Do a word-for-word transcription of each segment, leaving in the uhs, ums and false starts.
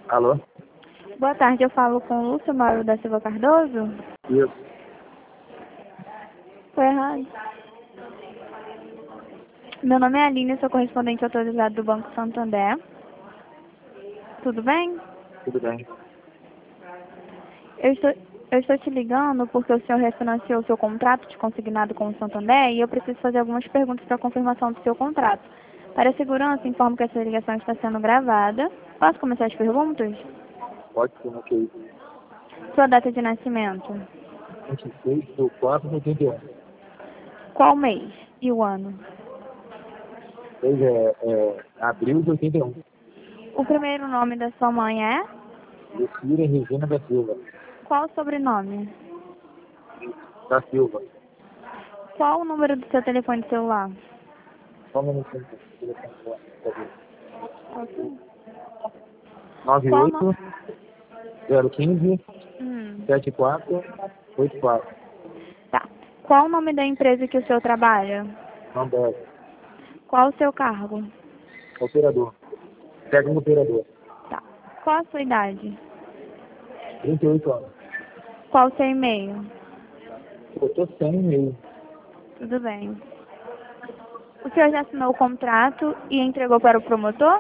Alô? Boa tarde, eu falo com o Lúcio Mauro da Silva Cardoso. Isso. Foi errado. Meu nome é Aline, sou correspondente autorizado do Banco Santander. Tudo bem? Tudo bem. Eu estou, eu estou te ligando porque o senhor refinanciou o seu contrato de consignado com o Santander e eu preciso fazer algumas perguntas para confirmação do seu contrato. Para a segurança, informo que essa ligação está sendo gravada. Posso começar as perguntas? Pode ser no que Sua data de nascimento? vinte e seis de quatro de oitenta e um. Qual mês e o ano? Pois é, é abril de oitenta e um. O primeiro nome da sua mãe é? Lucília Regina da Silva. Qual o sobrenome? Da Silva. Qual o número do seu telefone celular? Só um minutinho. Ok. nove Qual oito no... zero um cinco Hum, sete quatro oito quatro. tá. Qual o nome da empresa que o senhor trabalha? Não deve. Qual o seu cargo? Operador. Técnico operador. Tá. Qual a sua idade? trinta e oito anos. Qual o seu e-mail? Eu tô sem e-mail. Tudo bem. O senhor já assinou o contrato e entregou para o promotor?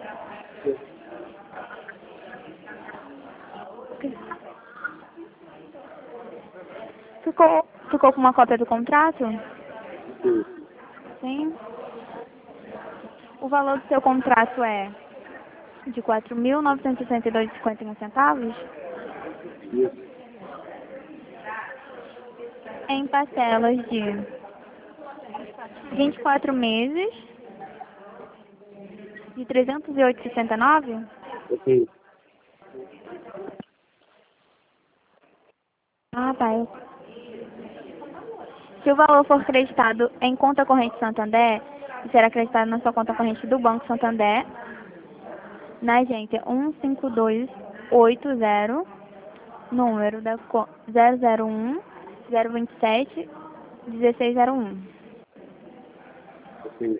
Ficou, ficou com uma cópia do contrato? Sim. O valor do seu contrato é de quatro mil novecentos e sessenta e dois reais e cinquenta e um centavos? Isso. Em parcelas de vinte e quatro meses, de trezentos e oito reais e sessenta e nove centavos? Ok. Ah, tá. Eu- Se o valor for creditado em conta corrente Santander, será acreditado na sua conta corrente do Banco Santander, na agência um cinco dois oito zero, número da co- zero zero um zero vinte e sete dezesseis zero um. Ok.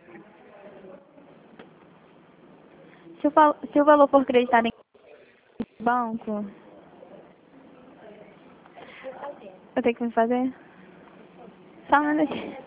Se o, val- se o valor for creditado em banco, eu tenho que me fazer? Só um minutinho.